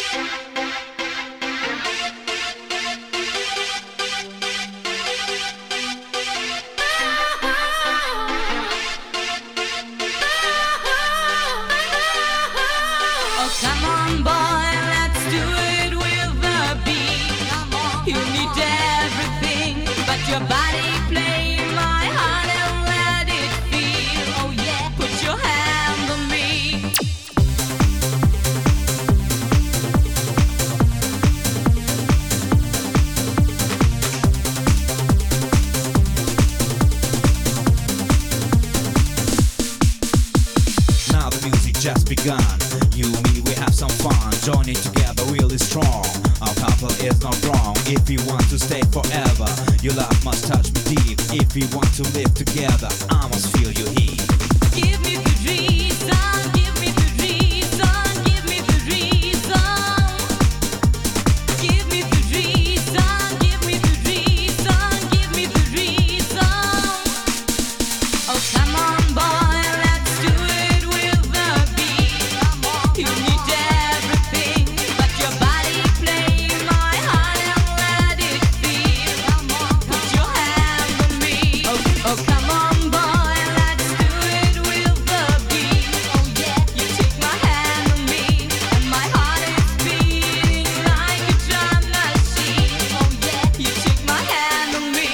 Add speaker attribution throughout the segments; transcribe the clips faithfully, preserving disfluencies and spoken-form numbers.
Speaker 1: Come on, boy, let's do it with the beat. You need everything, but your body play my heart and let it feel. Oh yeah, put your hand on me.
Speaker 2: Now the music just begun. You, me, we have some fun. Joining together really strong. Our couple is not wrong. If you want to stay forever, your love must touch me deep. If we want to live together, I must feel your heat.
Speaker 1: Give me the reason, give me the reason, give me the reason. Give me the reason, give me the reason, give me the reason. Oh, come on, boy, let's do it with the beat. You need everything, but your body play my heart and let it feel. Put your hand on me. Oh, oh, come on, boy, let's do it with the beat. Oh yeah, you take my hand on me, and my heart is beating like a drum machine. Oh yeah, you take my hand on me.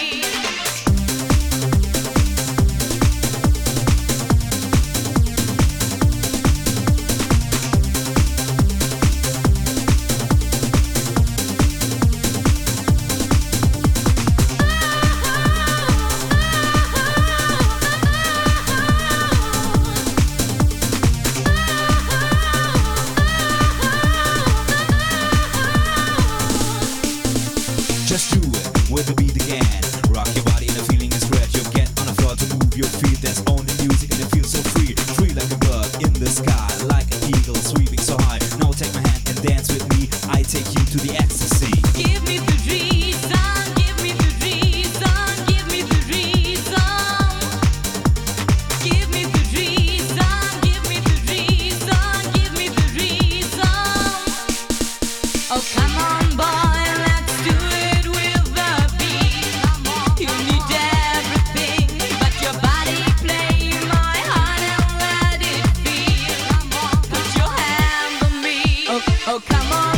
Speaker 2: Just do it with the beat again. Rock your body and the feeling is great. You get on the floor to move your feet. There's only music and it feels so free. Free like a bird in the sky, like an eagle sweeping so high. Now take my hand and dance with me. I take you to the ecstasy.
Speaker 1: Give me the reason, give me the reason, give me the reason. Give me the reason, give me the reason, give me the reason. Oh, come on, boy, let's do it with the beat. You need everything, but your body play my heart and let it feel. Put your hand on me. Oh, oh, come on.